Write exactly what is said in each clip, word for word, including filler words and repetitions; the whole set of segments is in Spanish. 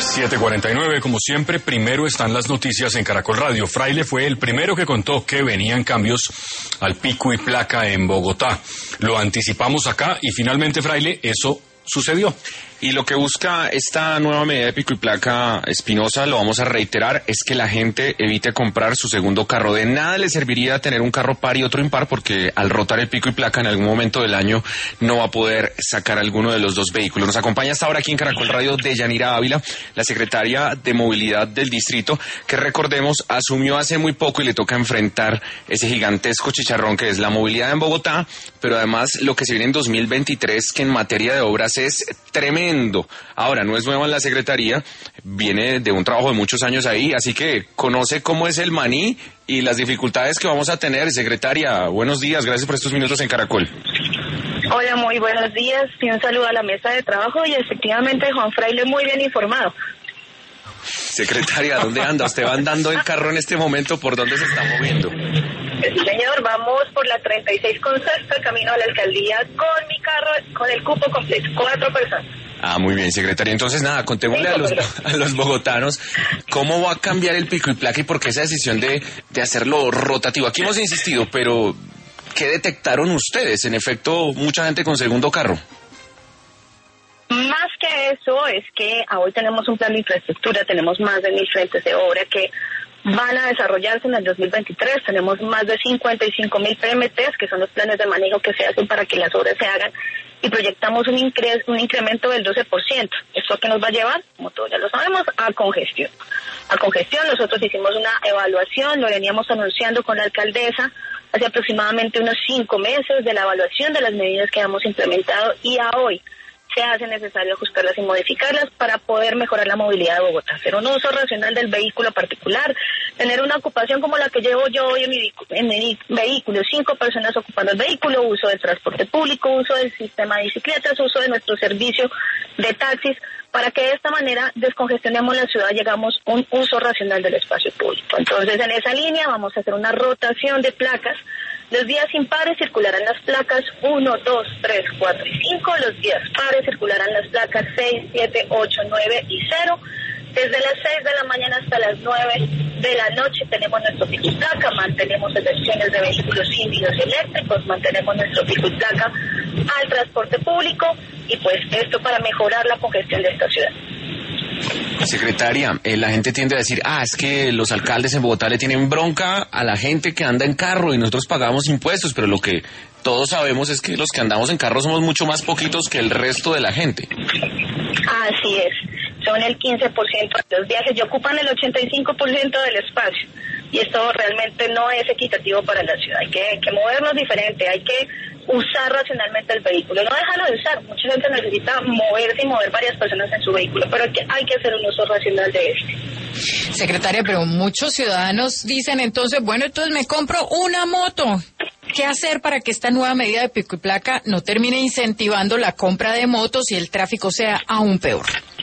siete cuarenta y nueve, como siempre, primero están las noticias en Caracol Radio. Fraile fue el primero que contó que venían cambios al pico y placa en Bogotá. Lo anticipamos acá y finalmente, Fraile, eso sucedió. Y lo que busca esta nueva medida de pico y placa, Espinosa, lo vamos a reiterar, es que la gente evite comprar su segundo carro. De nada le serviría tener un carro par y otro impar, porque al rotar el pico y placa en algún momento del año no va a poder sacar alguno de los dos vehículos. Nos acompaña hasta ahora aquí en Caracol Radio Deyanira Ávila, la secretaria de Movilidad del Distrito, que recordemos asumió hace muy poco y le toca enfrentar ese gigantesco chicharrón que es la movilidad en Bogotá, pero además lo que se viene en dos mil veintitrés, que en materia de obras es tremendo. Ahora, no es nueva en la Secretaría, viene de un trabajo de muchos años ahí, así que conoce cómo es el maní y las dificultades que vamos a tener. Secretaria, buenos días, gracias por estos minutos en Caracol. Hola, muy buenos días y un saludo a la mesa de trabajo y efectivamente Juan Fraile muy bien informado. Secretaria, ¿dónde anda? ¿Usted va andando en carro en este momento? ¿Por dónde se está moviendo? Sí, señor, vamos por la treinta y seis con sexta, camino a la alcaldía con mi carro, con el cupo completo, cuatro personas. Ah, muy bien, secretaria. Entonces, nada, contémosle a los, a los bogotanos cómo va a cambiar el pico y placa y por qué esa decisión de, de hacerlo rotativo. Aquí hemos insistido, pero ¿qué detectaron ustedes? En efecto, mucha gente con segundo carro. Más que eso, es que hoy tenemos un plan de infraestructura, tenemos más de mil frentes de obra que van a desarrollarse en el dos mil veintitrés, tenemos más de cincuenta y cinco mil P M Ts, que son los planes de manejo que se hacen para que las obras se hagan, y proyectamos un, incre un incremento del doce por ciento. ¿Esto que nos va a llevar? Como todos ya lo sabemos, a congestión. A congestión, nosotros hicimos una evaluación, lo veníamos anunciando con la alcaldesa hace aproximadamente unos cinco meses de la evaluación de las medidas que hemos implementado, y a hoy se hace necesario ajustarlas y modificarlas para poder mejorar la movilidad de Bogotá, hacer un uso racional del vehículo particular, tener una ocupación como la que llevo yo hoy en mi, en mi vehículo, cinco personas ocupando el vehículo, uso del transporte público, uso del sistema de bicicletas, uso de nuestro servicio de taxis, para que de esta manera descongestionemos la ciudad, llegamos a un uso racional del espacio público. Entonces, en esa línea vamos a hacer una rotación de placas. Los días impares circularán las placas uno, dos, tres, cuatro y cinco. Los días pares circularán las placas seis, siete, ocho, nueve y cero. Desde las seis de la mañana hasta las nueve de la noche tenemos nuestro pico y placa, mantenemos excepciones de vehículos híbridos y eléctricos, mantenemos nuestro pico y placa al transporte público, y pues esto para mejorar la congestión de esta ciudad. Secretaria, eh, la gente tiende a decir, ah, es que los alcaldes en Bogotá le tienen bronca a la gente que anda en carro y nosotros pagamos impuestos, pero lo que todos sabemos es que los que andamos en carro somos mucho más poquitos que el resto de la gente. Así es, son el quince por ciento de los viajes y ocupan el ochenta y cinco por ciento del espacio, y esto realmente no es equitativo para la ciudad. Hay que, hay que movernos diferente, hay que usar racionalmente el vehículo, no dejarlo de usar. Mucha gente necesita moverse y mover varias personas en su vehículo, pero hay que, hay que hacer un uso racional de este. Secretaria, pero muchos ciudadanos dicen entonces, bueno, entonces me compro una moto. ¿Qué hacer para que esta nueva medida de pico y placa no termine incentivando la compra de motos y el tráfico sea aún peor?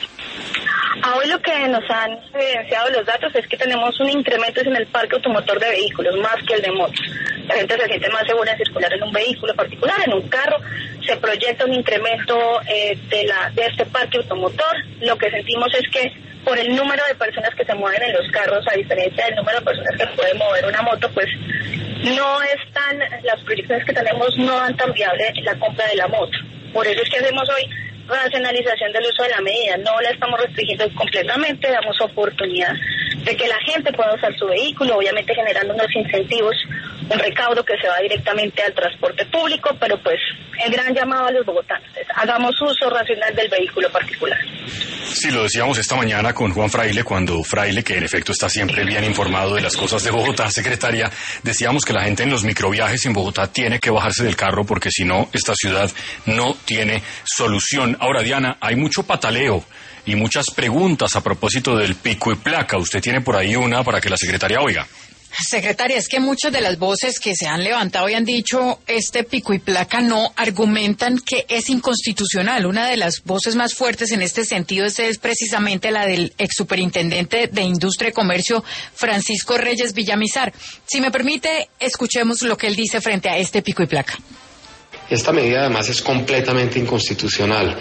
Hoy lo que nos han evidenciado los datos es que tenemos un incremento en el parque automotor de vehículos, más que el de motos. La gente se siente más segura en circular en un vehículo particular, en un carro. Se proyecta un incremento eh, de, la, de este parque automotor. Lo que sentimos es que por el número de personas que se mueven en los carros, a diferencia del número de personas que pueden mover una moto, pues no es tan, las proyecciones que tenemos no dan tan viable la compra de la moto. Por eso es que hacemos hoy racionalización del uso de la medida, no la estamos restringiendo completamente, damos oportunidad de que la gente pueda usar su vehículo, obviamente generando unos incentivos, un recaudo que se va directamente al transporte público, pero pues el gran llamado a los bogotanos es hagamos uso racional del vehículo particular. Sí, lo decíamos esta mañana con Juan Fraile, cuando Fraile, que en efecto está siempre bien informado de las cosas de Bogotá, secretaria, decíamos que la gente en los microviajes en Bogotá tiene que bajarse del carro porque si no, esta ciudad no tiene solución. Ahora, Diana, hay mucho pataleo y muchas preguntas a propósito del pico y placa. Usted tiene por ahí una para que la secretaria oiga. Secretaria, es que muchas de las voces que se han levantado y han dicho este pico y placa no argumentan que es inconstitucional. Una de las voces más fuertes en este sentido es, es precisamente la del ex superintendente de Industria y Comercio, Francisco Reyes Villamizar. Si me permite, escuchemos lo que él dice frente a este pico y placa. Esta medida además es completamente inconstitucional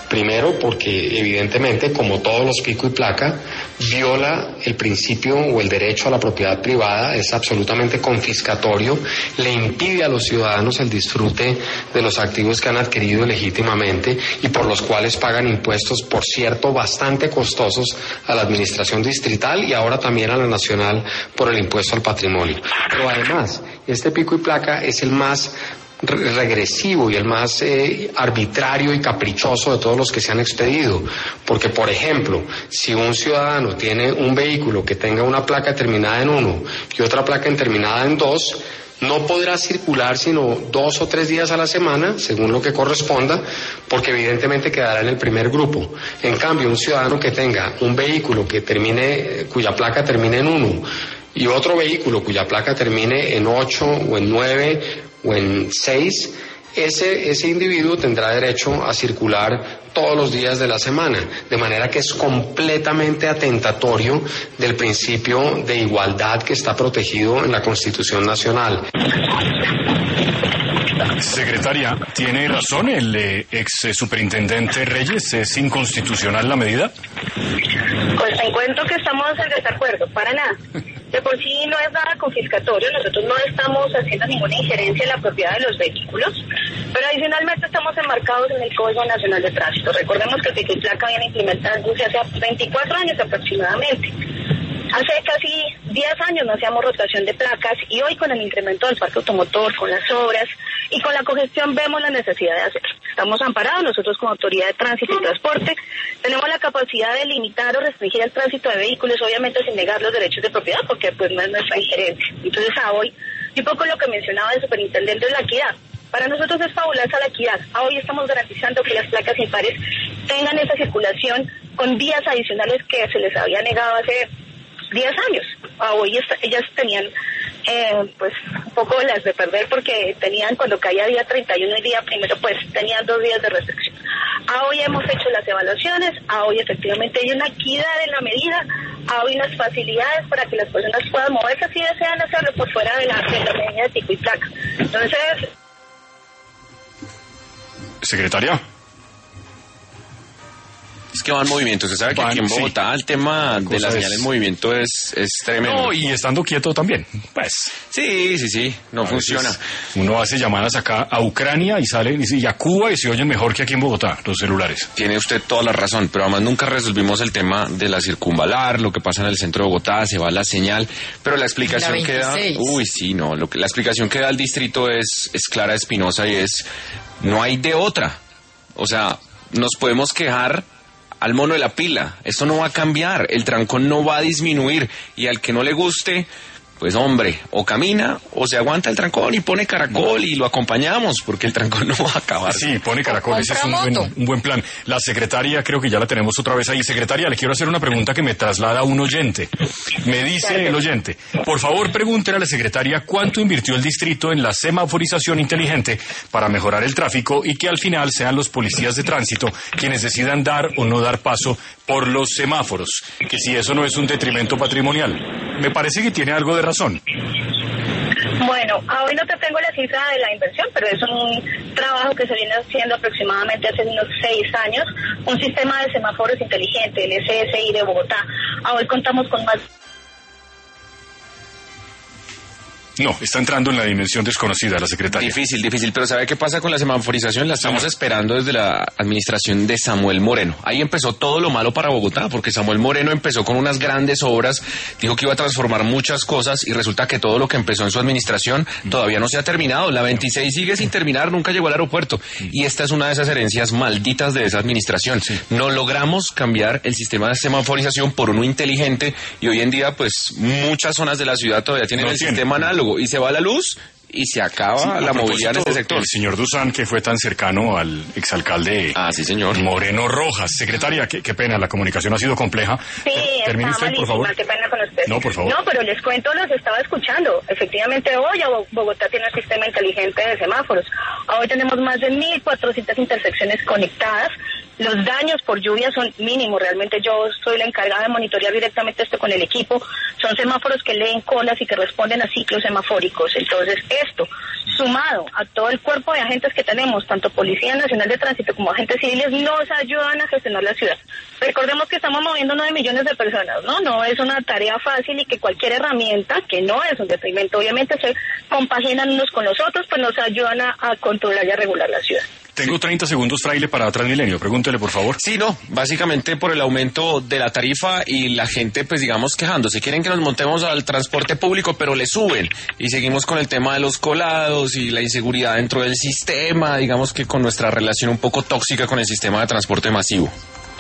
Primero, porque evidentemente, como todos los pico y placa, viola el principio o el derecho a la propiedad privada, es absolutamente confiscatorio, le impide a los ciudadanos el disfrute de los activos que han adquirido legítimamente y por los cuales pagan impuestos, por cierto, bastante costosos a la administración distrital y ahora también a la nacional por el impuesto al patrimonio. Pero además, este pico y placa es el más regresivo y el más eh, arbitrario y caprichoso de todos los que se han expedido, porque por ejemplo, si un ciudadano tiene un vehículo que tenga una placa terminada en uno y otra placa terminada en dos, no podrá circular sino dos o tres días a la semana, según lo que corresponda, porque evidentemente quedará en el primer grupo. En cambio, un ciudadano que tenga un vehículo que termine, cuya placa termine en uno, y otro vehículo cuya placa termine en ocho o en nueve o en seis, ese, ese individuo tendrá derecho a circular todos los días de la semana, de manera que es completamente atentatorio del principio de igualdad que está protegido en la Constitución Nacional. Secretaria, ¿tiene razón el eh, ex superintendente Reyes? ¿Es inconstitucional la medida? Pues te encuentro que estamos en desacuerdo, para nada. De por sí no es nada confiscatorio, nosotros no estamos haciendo ninguna injerencia en la propiedad de los vehículos, pero adicionalmente estamos enmarcados en el Código Nacional de Tránsito. Recordemos que el pico y placa viene implementándose hace veinticuatro años aproximadamente. Hace casi diez años no hacíamos rotación de placas y hoy con el incremento del parque automotor, con las obras y con la congestión vemos la necesidad de hacerlo. Estamos amparados, nosotros como Autoridad de Tránsito y Transporte tenemos la capacidad de limitar o restringir el tránsito de vehículos, obviamente sin negar los derechos de propiedad porque pues no es nuestra injerencia. Entonces a hoy, y poco lo que mencionaba el superintendente es la equidad. Para nosotros es fabulosa la equidad. A hoy estamos garantizando que las placas impares tengan esa circulación con días adicionales que se les había negado hace diez años. A hoy está, ellas tenían eh, pues un poco las de perder porque tenían cuando caía día treinta y uno y día primero pues tenían dos días de restricción. A hoy hemos hecho las evaluaciones, a hoy efectivamente hay una equidad en la medida, a hoy unas facilidades para que las personas puedan moverse si desean hacerlo por fuera de la, de la medida de pico y placa. Entonces... Secretaria. Es que va en movimiento. Usted sabe que Van, aquí en Bogotá sí. el tema de la señal en movimiento es, es tremendo. No, y estando quieto también, pues. Sí, sí, sí, no funciona. Uno hace llamadas acá a Ucrania y sale y a Cuba y se oyen mejor que aquí en Bogotá, los celulares. Tiene usted toda la razón, pero además nunca resolvimos el tema de la circunvalar, lo que pasa en el centro de Bogotá, se va la señal, pero la explicación la que da... Uy, sí, no, lo que, la explicación que da el distrito es, es Clara Espinosa y es, no hay de otra. O sea, nos podemos quejar al mono de la pila, esto no va a cambiar, el trancón no va a disminuir y al que no le guste, pues hombre, o camina o se aguanta el trancón y pone caracol y lo acompañamos porque el trancón no va a acabar. Sí, pone caracol, ese es un buen, un buen plan. La secretaria, creo que ya la tenemos otra vez ahí. Secretaria, le quiero hacer una pregunta que me traslada un oyente. Me dice el oyente, por favor pregúntele a la secretaria cuánto invirtió el distrito en la semaforización inteligente para mejorar el tráfico y que al final sean los policías de tránsito quienes decidan dar o no dar paso por los semáforos, que si eso no es un detrimento patrimonial. Me parece que tiene algo de razón. Bueno, hoy no te tengo la cifra de la inversión, pero es un trabajo que se viene haciendo aproximadamente hace unos seis años, un sistema de semáforos inteligente, el S S I de Bogotá. Hoy contamos con más... No, está entrando en la dimensión desconocida de la secretaria. Difícil, difícil, pero ¿sabe qué pasa con la semaforización? La estamos esperando desde la administración de Samuel Moreno. Ahí empezó todo lo malo para Bogotá, porque Samuel Moreno empezó con unas grandes obras, dijo que iba a transformar muchas cosas y resulta que todo lo que empezó en su administración todavía no se ha terminado. La veintiséis sigue sin terminar, nunca llegó al aeropuerto. Y esta es una de esas herencias malditas de esa administración. No logramos cambiar el sistema de semaforización por uno inteligente y hoy en día, pues, muchas zonas de la ciudad todavía tienen no el tiene. sistema análogo. Y se va la luz y se acaba Sí, la movilidad en este sector. El señor Dusan, que fue tan cercano al exalcalde Ah, sí, señor. Moreno Rojas. Secretaria, qué, qué pena, la comunicación ha sido compleja. Sí, Termine está usted, por favor. malísima, qué pena con usted. No, por favor. No, pero les cuento, los estaba escuchando. Efectivamente, hoy Bogotá tiene un sistema inteligente de semáforos. Hoy tenemos más de mil cuatrocientas intersecciones conectadas Los daños por lluvia son mínimos, realmente yo soy la encargada de monitorear directamente esto con el equipo, son semáforos que leen colas y que responden a ciclos semafóricos, entonces esto, sumado a todo el cuerpo de agentes que tenemos, tanto Policía Nacional de Tránsito como agentes civiles, nos ayudan a gestionar la ciudad. Recordemos que estamos moviendo nueve millones de personas, ¿no? No es una tarea fácil y que cualquier herramienta, que no es un detrimento, obviamente se compaginan unos con los otros, pues nos ayudan a, a controlar y a regular la ciudad. Tengo treinta segundos, Fraile, para Transmilenio. Pregúntele, por favor. Sí, no, básicamente por el aumento de la tarifa y la gente, pues digamos, quejándose. Quieren que nos montemos al transporte público, pero le suben. Y seguimos con el tema de los colados y la inseguridad dentro del sistema, digamos que con nuestra relación un poco tóxica con el sistema de transporte masivo.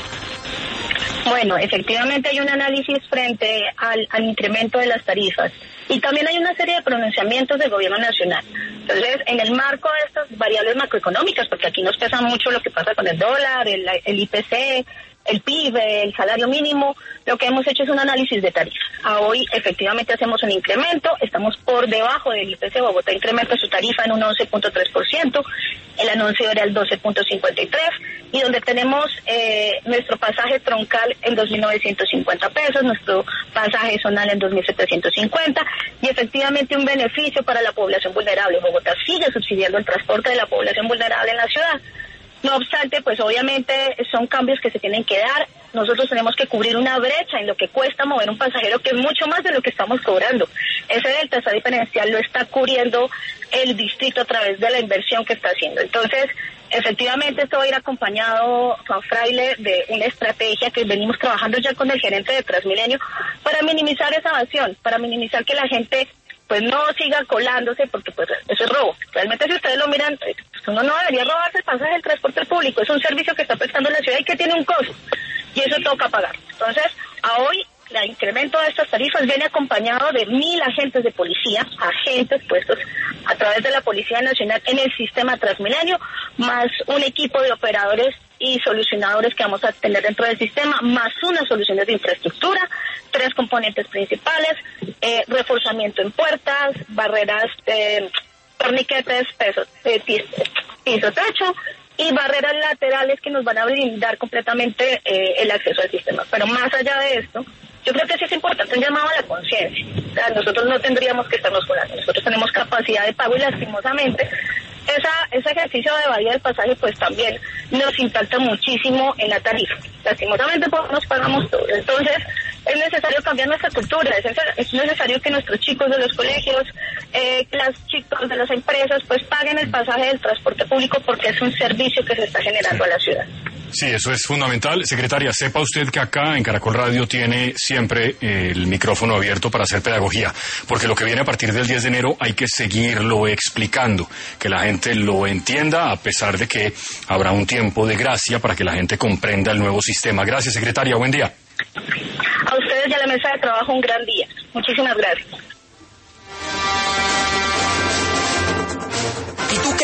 Bueno, efectivamente hay un análisis frente al, al incremento de las tarifas y también hay una serie de pronunciamientos del gobierno nacional. Entonces, en el marco de estas variables macroeconómicas, porque aquí nos pesa mucho lo que pasa con el dólar, el, el I P C, el P I B, el salario mínimo, lo que hemos hecho es un análisis de tarifas. A hoy efectivamente hacemos un incremento, estamos por debajo del I P C, Bogotá incrementa su tarifa en un once punto tres por ciento, el anuncio era el doce punto cincuenta y tres por ciento, y donde tenemos eh, nuestro pasaje troncal en dos mil novecientos cincuenta pesos, nuestro pasaje zonal en dos mil setecientos cincuenta, y efectivamente un beneficio para la población vulnerable. Bogotá sigue subsidiando el transporte de la población vulnerable en la ciudad. No obstante, pues obviamente son cambios que se tienen que dar. Nosotros tenemos que cubrir una brecha en lo que cuesta mover un pasajero, que es mucho más de lo que estamos cobrando. Ese delta, esa diferencial lo está cubriendo el distrito a través de la inversión que está haciendo. Entonces, efectivamente esto va a ir acompañado, Juan Fraile, de una estrategia que venimos trabajando ya con el gerente de Transmilenio para minimizar esa evasión, para minimizar que la gente pues no siga colándose, porque pues eso es robo. Realmente si ustedes lo miran, pues uno no debería robarse el pasaje del transporte público, es un servicio que está prestando la ciudad y que tiene un costo, y eso toca pagar. Entonces, a hoy, el incremento de estas tarifas viene acompañado de mil agentes de policía, agentes puestos a través de la Policía Nacional en el sistema Transmilenio, más un equipo de operadores y solucionadores que vamos a tener dentro del sistema, más unas soluciones de infraestructura, tres componentes principales, eh, reforzamiento en puertas, barreras, eh, torniquetes, peso, eh, piso, piso techo, y barreras laterales que nos van a blindar completamente eh, el acceso al sistema. Pero más allá de esto, yo creo que sí es importante un llamado a la conciencia. O sea, nosotros no tendríamos que estarnos colando, nosotros tenemos capacidad de pago y lastimosamente esa, ese ejercicio de evadía del pasaje pues también nos impacta muchísimo en la tarifa. Lastimosamente pues nos pagamos todo. Entonces es necesario cambiar nuestra cultura, es, es necesario que nuestros chicos de los colegios, eh, los chicos de las empresas pues paguen el pasaje del transporte público, porque es un servicio que se está generando a la ciudad. Sí, eso es fundamental. Secretaria, sepa usted que acá en Caracol Radio tiene siempre eh, el micrófono abierto para hacer pedagogía, porque lo que viene a partir del diez de enero hay que seguirlo explicando, que la gente lo entienda, a pesar de que habrá un tiempo de gracia para que la gente comprenda el nuevo sistema. Gracias, secretaria. Buen día. A ustedes y a la mesa de trabajo un gran día. Muchísimas gracias.